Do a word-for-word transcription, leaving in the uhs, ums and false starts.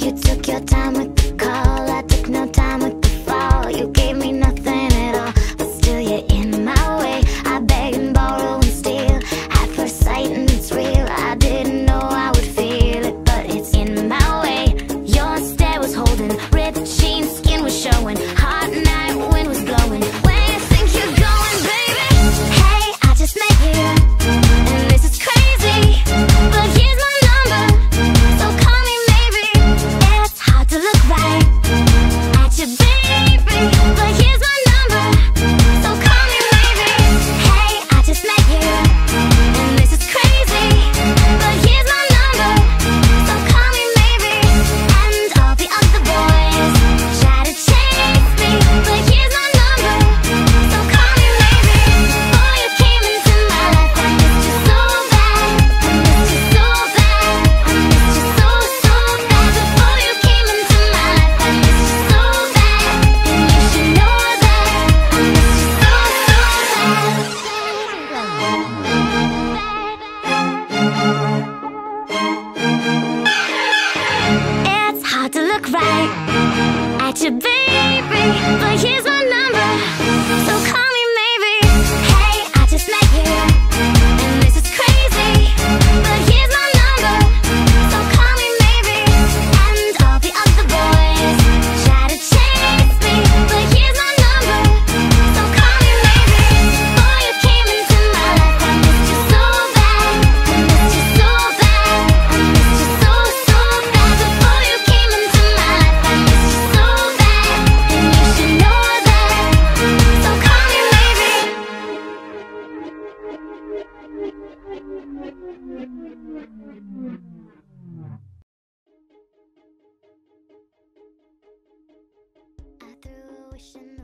You took your time with the call, I took no time with the fall. You gave me nothing at all, but still you're in my way. I beg and borrow and steal at first sight, and it's real. I didn't know I would feel it, but it's in my way. Your stare was holding, ripped jeans, skin was showing, hot night wind was blowing. Where you think you're going, baby? Hey, I just met you, and this is crazy, but here's my number, so call me maybe. It's hard to look right at you, baby, but here's my number, so call me maybe. Hey, I just met you, and this is crazy, but here's my number, so call me maybe. And all the other boys try to chase me, but here's my number, so call me maybe. Before you came into my life, I missed you so bad, I missed you so bad, I missed you so, so bad. Before you came into my life, I missed you so bad, and you should know that I missed you so, so bad. It's hard to look right at you, baby, but here's my number, so call me maybe. Hey, I just met you, and this is crazy, but here's my number, so call me maybe. And all the other boys try to chase me, but here's my number, so call me maybe. Before you came into my life, I missed you so bad, I missed you so bad, I missed you so, so bad. Before you came into my life, I missed you so bad, and you should know that, so call me maybe. I threw a wish in